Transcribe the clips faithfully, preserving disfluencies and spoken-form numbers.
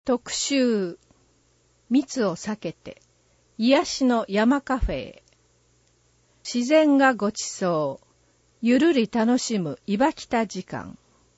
特集、密を避けて、癒しの山カフェへ。自然がごちそう、ゆるり楽しむいばきた時間。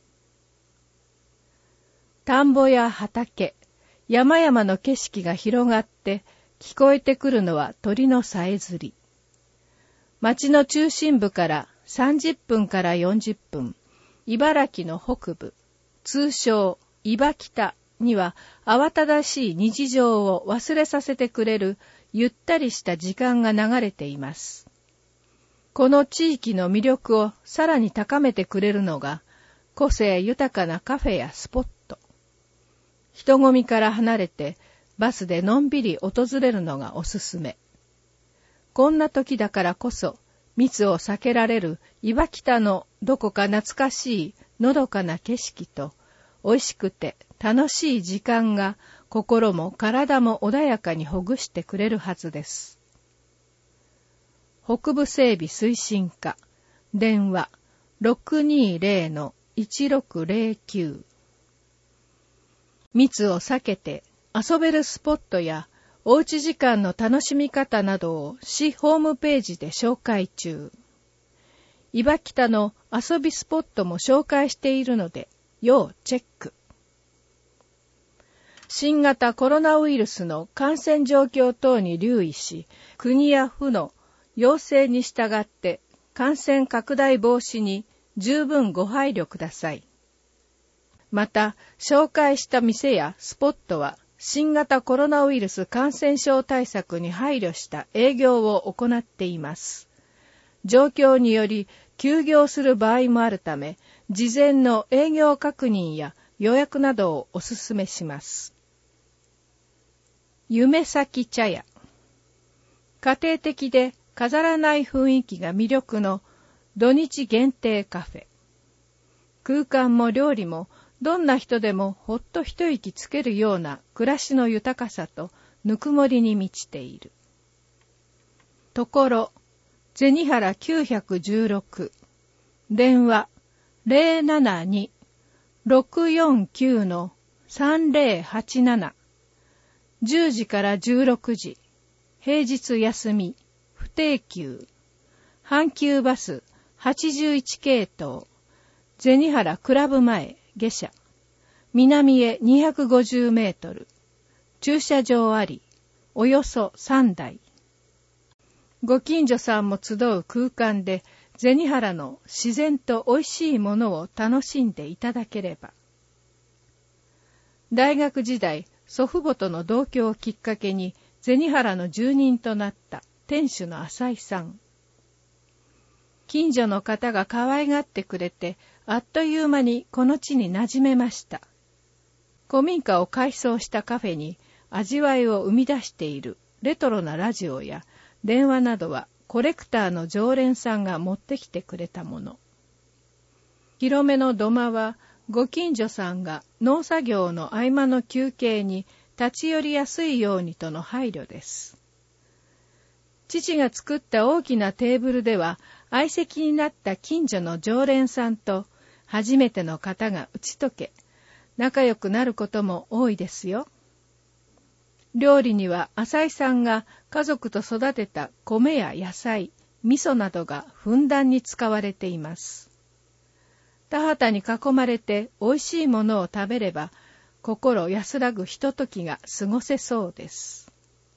田んぼや畑、山々の景色が広がって、聞こえてくるのは鳥のさえずり。町の中心部からさんじゅっぷんからよんじゅっぷん、茨城の北部、通称いばきたには慌ただしい日常を忘れさせてくれるゆったりした時間が流れています。この地域の魅力をさらに高めてくれるのが個性豊かなカフェやスポット。人混みから離れてバスでのんびり訪れるのがおすすめ。こんな時だからこそ密を避けられるいばきたのどこか懐かしいのどかな景色と美味しくて楽しい時間が心も体も穏やかにほぐしてくれるはずです。北部整備推進課、電話 ろくにーぜろのいちろくぜろきゅう。密を避けて遊べるスポットやおうち時間の楽しみ方などを市ホームページで紹介中。いばきたの遊びスポットも紹介しているので、要チェック。新型コロナウイルスの感染状況等に留意し、国や府の要請に従って感染拡大防止に十分ご配慮ください。また、紹介した店やスポットは新型コロナウイルス感染症対策に配慮した営業を行っています。状況により休業する場合もあるため、事前の営業確認や予約などをお勧めします。夢咲茶屋。家庭的で飾らない雰囲気が魅力の土日限定カフェ。空間も料理もどんな人でもほっと一息つけるような暮らしの豊かさとぬくもりに満ちている。ところ、銭原きゅうひゃくじゅうろく。電話 ゼロななに ろくよんきゅう のさんぜろはちなな。じゅうじからじゅうろくじ。平日休み。不定休。阪急バスはちじゅういち系統。銭原クラブ前下車。南へにひゃくごじゅうメートル。駐車場あり。およそさんだい。ご近所さんも集う空間で銭原の自然と美味しいものを楽しんでいただければ。大学時代、祖父母との同居をきっかけに銭原の住人となった店主の浅井さん。近所の方が可愛がってくれて、あっという間にこの地に馴染めました。古民家を改装したカフェに味わいを生み出しているレトロなラジオや電話などはコレクターの常連さんが持ってきてくれたもの。広めの土間はご近所さんが農作業の合間の休憩に立ち寄りやすいようにとの配慮です。父が作った大きなテーブルでは相席になった近所の常連さんと初めての方が打ち解け、仲良くなることも多いですよ。料理には浅井さんが家族と育てた米や野菜、味噌などがふんだんに使われています。田畑に囲まれて美味しいものを食べれば心安らぐひとときが過ごせそうです。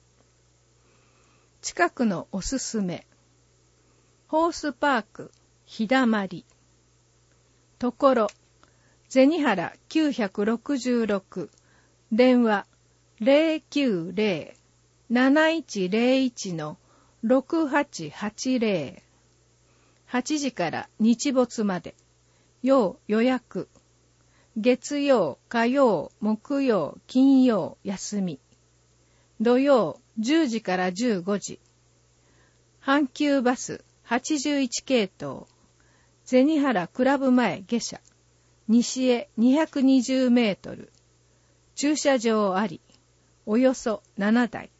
近くのおすすめ。ホースパーク日だまり。ところ、銭原きゅうひゃくろくじゅうろく。電話ゼロきゅうゼロ なないちゼロいち のろくはちはちゼロ。はちじから日没まで。要予約。月曜、火曜、木曜、金曜、休み。土曜、じゅうじからじゅうごじ。阪急バスはちじゅういち系統。銭原クラブ前下車。西へにひゃくにじゅうメートル。駐車場あり。およそななだい。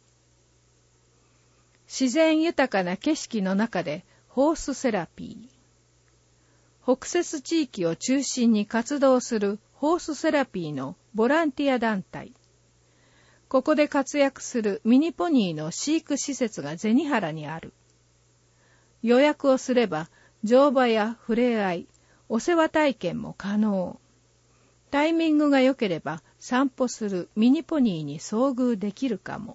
自然豊かな景色の中でホースセラピー。北摂地域を中心に活動するホースセラピーのボランティア団体。 ここで活躍するミニポニーの飼育施設が銭原にある。予約をすれば乗馬や触れ合い、お世話体験も可能。タイミングが良ければ散歩するミニポニーに遭遇できるかも。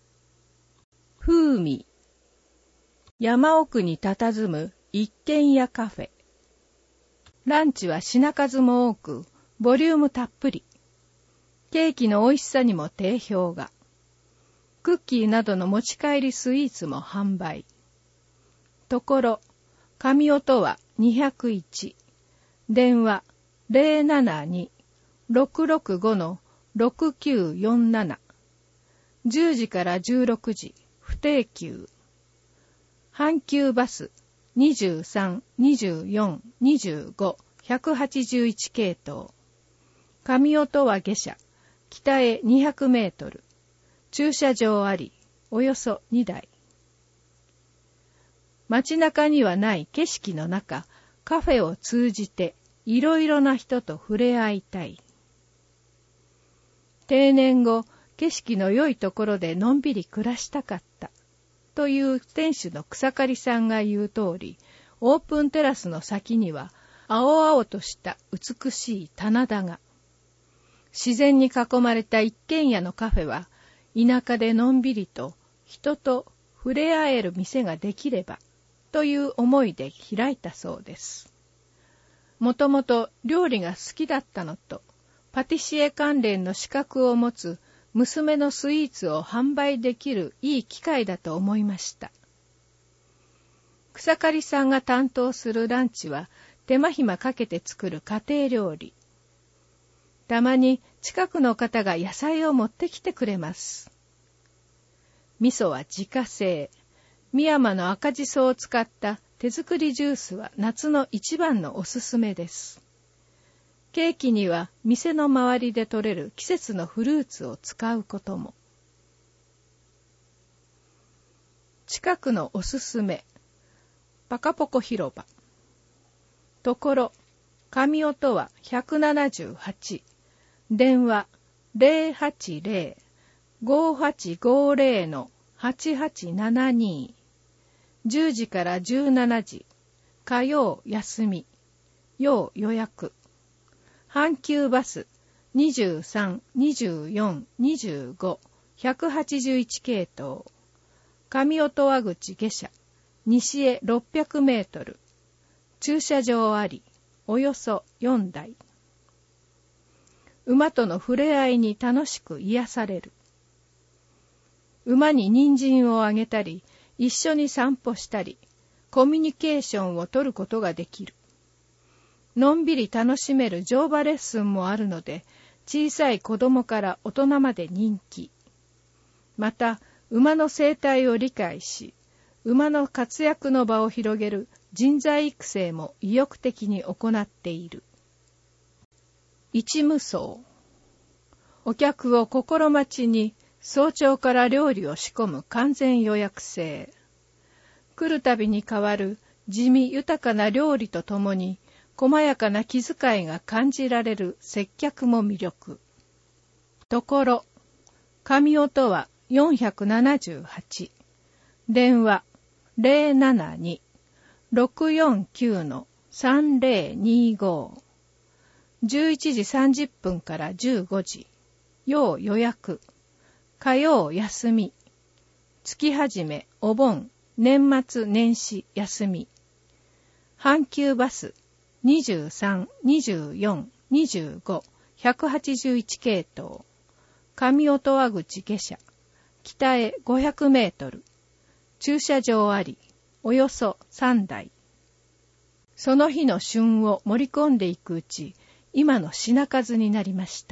風味。山奥に佇む一軒家カフェ。ランチは品数も多く、ボリュームたっぷり。ケーキの美味しさにも定評が。クッキーなどの持ち帰りスイーツも販売。ところ、神音はにひゃくいち。電話 ゼロななに ろくろくご ろくきゅうよんなな。じゅうじからじゅうろくじ、不定休。阪急バスにじゅうさん、にじゅうよん、にじゅうご、ひゃくはちじゅういち系統。神音は下車、北へにひゃくメートル。駐車場あり、およそにだい。街中にはない景色の中、カフェを通じていろいろな人と触れ合いたい。定年後、景色の良いところでのんびり暮らしたかった。という店主の草刈さんが言う通り、オープンテラスの先には青々とした美しい棚田が。自然に囲まれた一軒家のカフェは、田舎でのんびりと人と触れ合える店ができれば、という思いで開いたそうです。もともと料理が好きだったのと、パティシエ関連の資格を持つ娘のスイーツを販売できるいい機会だと思いました。草刈さんが担当するランチは手間暇かけて作る家庭料理。たまに近くの方が野菜を持ってきてくれます。味噌は自家製。深山の赤じそを使った手作りジュースは夏の一番のおすすめです。ケーキには店の周りで採れる季節のフルーツを使うことも。近くのおすすめ。パカポコ広場。ところ、神音はひゃくななじゅうはち。電話 ゼロはちゼロ ごはちごゼロ はちはちななに。じゅうじからじゅうしちじ。火曜休み。要予約。阪急バスにじゅうさん、にじゅうよん、にじゅうご、ひゃくはちじゅういち系統。上音羽口下車、西へろっぴゃくメートル。駐車場あり、およそよんだい。馬との触れ合いに楽しく癒される。馬に人参をあげたり、一緒に散歩したり、コミュニケーションを取ることができる。のんびり楽しめる乗馬レッスンもあるので、小さい子供から大人まで人気。また、馬の生態を理解し、馬の活躍の場を広げる人材育成も意欲的に行っている。一無双。お客を心待ちに早朝から料理を仕込む完全予約制。来るたびに変わる地味豊かな料理とともに、細やかな気遣いが感じられる接客も魅力。ところ、神音はよんひゃくななじゅうはち。電話 ゼロななに ろくよんきゅう さんゼロにご。じゅういちじさんじゅっぷんからじゅうごじ。要予約。火曜休み。月始め、お盆、年末年始休み。阪急バスにじゅうさん、にじゅうよん、にじゅうご、ひゃくはちじゅういち系統。上音羽口下車。北へごひゃくメートル。駐車場あり、およそさんだい。その日の旬を盛り込んでいくうち、今の品数になりました。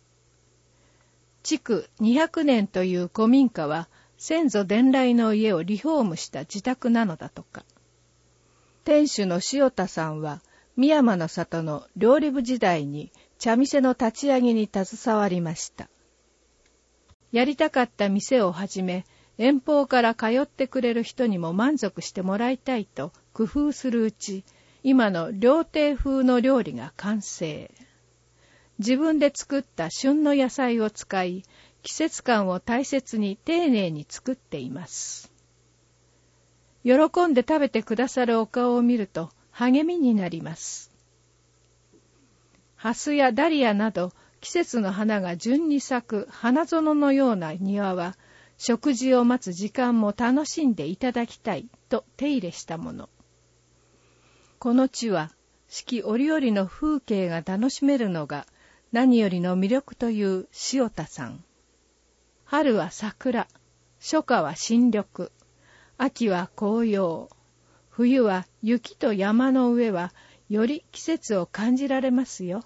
築にひゃくねんという古民家は、先祖伝来の家をリフォームした自宅なのだとか。店主の塩田さんは、深山の里の料理部時代に茶店の立ち上げに携わりました。やりたかった店をはじめ、遠方から通ってくれる人にも満足してもらいたいと工夫するうち、今の料亭風の料理が完成。自分で作った旬の野菜を使い、 季節感を大切に丁寧に作っています。喜んで食べてくださるお顔を見ると励みになります。ハスやダリアなど季節の花が順に咲く花園のような庭は、食事を待つ時間も楽しんでいただきたいと手入れしたもの。この地は四季折々の風景が楽しめるのが何よりの魅力という塩田さん。春は桜、初夏は新緑、秋は紅葉、冬は雪と山の上はより季節を感じられますよ。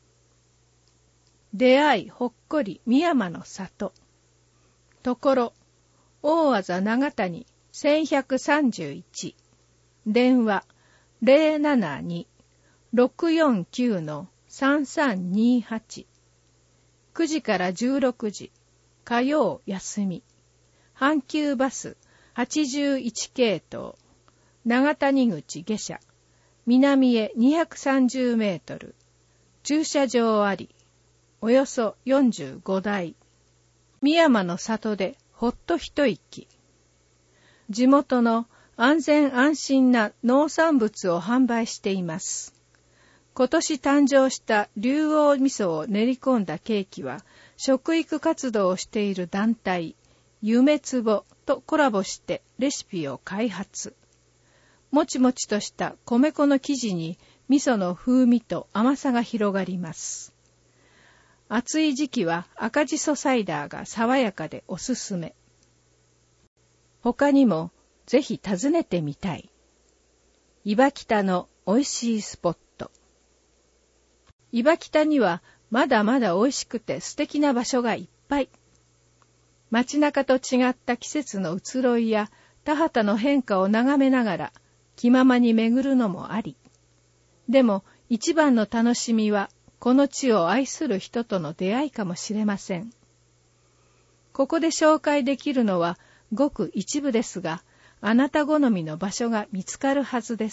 出会いほっこり深山の里。ところ、大字長谷せんひゃくさんじゅういち。電話 ゼロななに ろくよんきゅう さんさんにはち。くじからじゅうろくじ。火曜休み。阪急バスはちじゅういち系統。長谷口下車。南へにひゃくさんじゅうメートル。駐車場あり。およそよんじゅうごだい。深山の里でほっと一息。地元の安全安心な農産物を販売しています。今年誕生した竜王味噌を練り込んだケーキは、食育活動をしている団体、夢壺とコラボしてレシピを開発。もちもちとした米粉の生地に味噌の風味と甘さが広がります。暑い時期は赤じそサイダーが爽やかでおすすめ。他にもぜひ訪ねてみたい。岩北の美味しいスポット。岩北にはまだまだ美味しくて素敵な場所がいっぱい。街中と違った季節の移ろいや田畑の変化を眺めながら気ままに巡るのもあり。でも一番の楽しみはこの地を愛する人との出会いかもしれません。ここで紹介できるのはごく一部ですが、あなた好みの場所が見つかるはずです。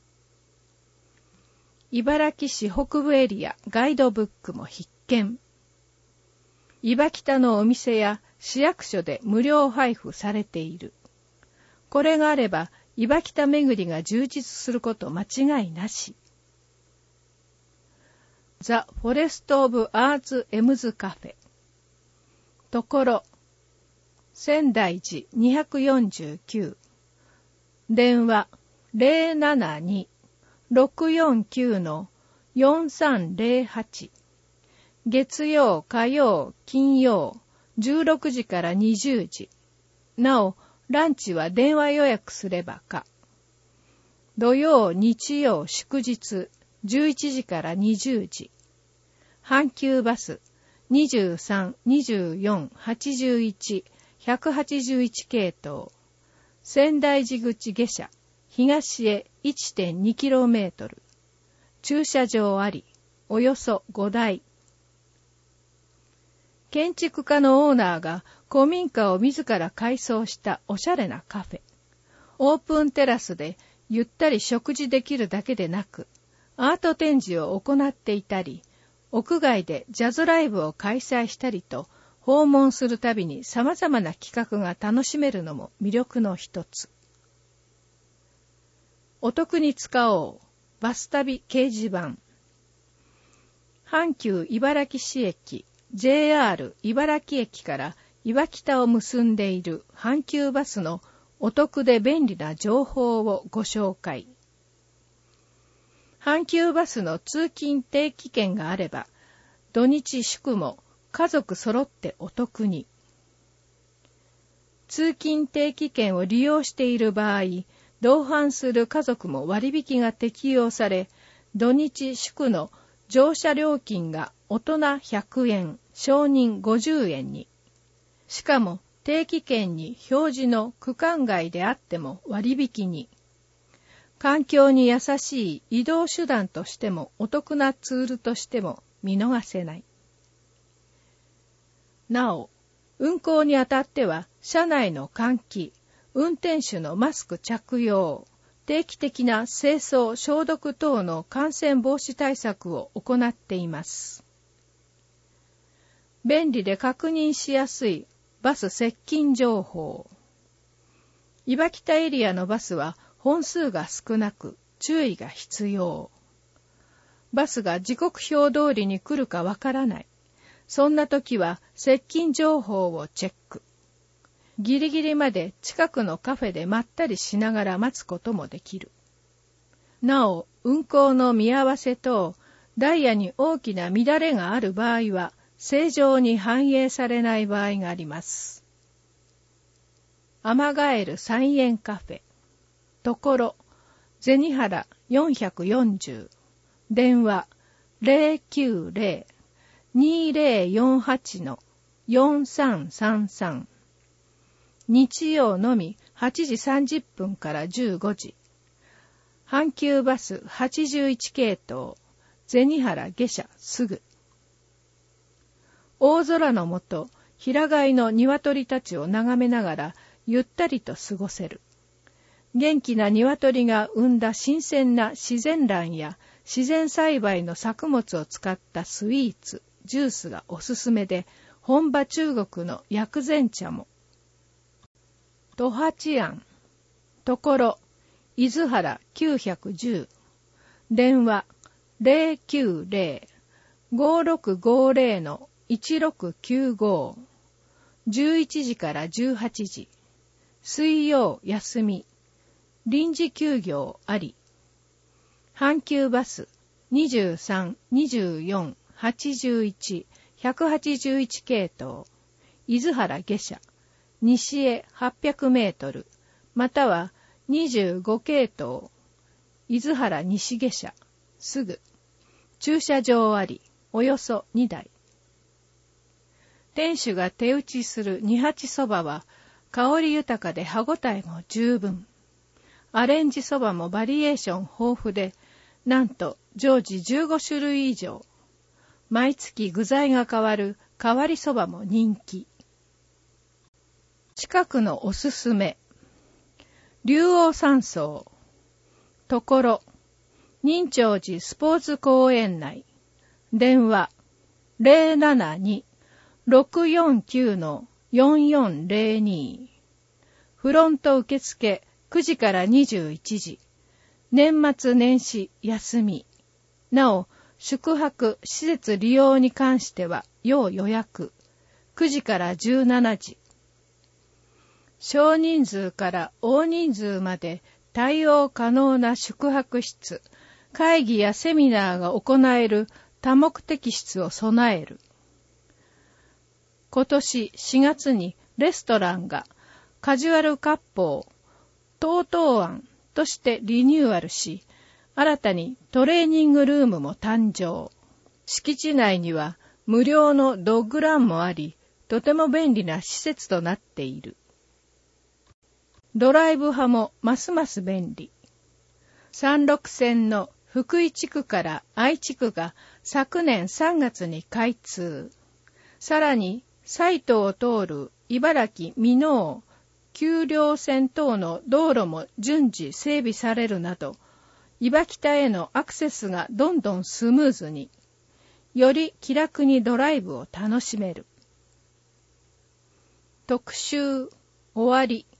茨城市北部エリアガイドブックも必見。岩北のお店や市役所で無料配布されている。これがあれば岩北巡りが充実すること間違いなし。ザ・フォレスト・オブ・アーツ・エムズ・カフェ。ところ、仙台寺にひゃくよんじゅうきゅう。電話 ゼロななに ろくよんきゅう よんさんゼロはち。月曜、火曜、金曜、じゅうろくじからにじゅうじ。なお、ランチは電話予約すればか。土曜、日曜、祝日、じゅういちじからにじゅうじ。阪急バスにじゅうさん、にじゅうよん、はちじゅういち、ひゃくはちじゅういち系統。仙台寺口下車、東へ いってんにキロメートル。駐車場あり、およそごだい。建築家のオーナーが古民家を自ら改装したおしゃれなカフェ。オープンテラスでゆったり食事できるだけでなく、アート展示を行っていたり、屋外でジャズライブを開催したりと、訪問するたびに様々な企画が楽しめるのも魅力の一つ。お得に使おうバス旅掲示板。阪急茨城市駅 ジェイアール 茨城駅から岩北を結んでいる阪急バスのお得で便利な情報をご紹介。阪急バスの通勤定期券があれば、土日祝も家族揃ってお得に。通勤定期券を利用している場合、同伴する家族も割引が適用され、土日祝の乗車料金が大人ひゃくえん、少人ごじゅうえんに。しかも定期券に表示の区間外であっても割引に。環境に優しい移動手段としてもお得なツールとしても見逃せない。なお、運行にあたっては車内の換気、運転手のマスク着用、定期的な清掃・消毒等の感染防止対策を行っています。 便利で確認しやすいバス接近情報。岩北エリアのバスは本数が少なく注意が必要。バスが時刻表通りに来るかわからない。そんな時は接近情報をチェック。ギリギリまで近くのカフェでまったりしながら待つこともできる。なお、運行の見合わせ等、ダイヤに大きな乱れがある場合は、正常に反映されない場合があります。アマガエル菜園カフェ。ところ、銭原よんひゃくよんじゅう。電話 ゼロきゅうゼロ にゼロよんはち よんさんさんさん。日曜のみはちじさんじゅっぷんからじゅうごじ。阪急バスはちじゅういち系統、銭原下車すぐ。大空の下、平飼いの鶏たちを眺めながらゆったりと過ごせる。元気な鶏が生んだ新鮮な自然卵や自然栽培の作物を使ったスイーツ、ジュースがおすすめで、本場中国の薬膳茶も。十八庵。ところ、伊豆原きゅうひゃくじゅう。電話ゼロきゅうゼロ ごろくごゼロ いちろくきゅうご。じゅういちじからじゅうはちじ。水曜休み。臨時休業あり。阪急バスにじゅうさん、にじゅうよん、はちじゅういち、ひゃくはちじゅういち系統。伊豆原下車。西へはっぴゃくメートル。またはにじゅうご系統。伊豆原西下車。すぐ。駐車場あり。およそにだい。店主が手打ちする二八そばは、香り豊かで歯ごたえも十分。アレンジそばもバリエーション豊富で、なんと常時じゅうごしゅるい以上。毎月具材が変わる変わりそばも人気。近くのおすすめ。竜王山荘。ところ、仁長寺スポーツ公園内。電話ゼロななに ろくよんきゅう よんよんゼロに。フロント受付くじからにじゅういちじ。年末年始休み。なお、宿泊施設利用に関しては要予約。くじからじゅうしちじ。少人数から大人数まで対応可能な宿泊室、会議やセミナーが行える多目的室を備える。今年しがつにレストランがカジュアル割烹、トートー庵としてリニューアルし、新たにトレーニングルームも誕生。敷地内には無料のドッグランもあり、とても便利な施設となっている。ドライブ派もますます便利。山麓線の福井地区から愛知区が昨年さんがつに開通。さらに、埼玉を通る茨城箕面丘陵線等の道路も順次整備されるなど、岩北へのアクセスがどんどんスムーズに、より気楽にドライブを楽しめる。特集終わり。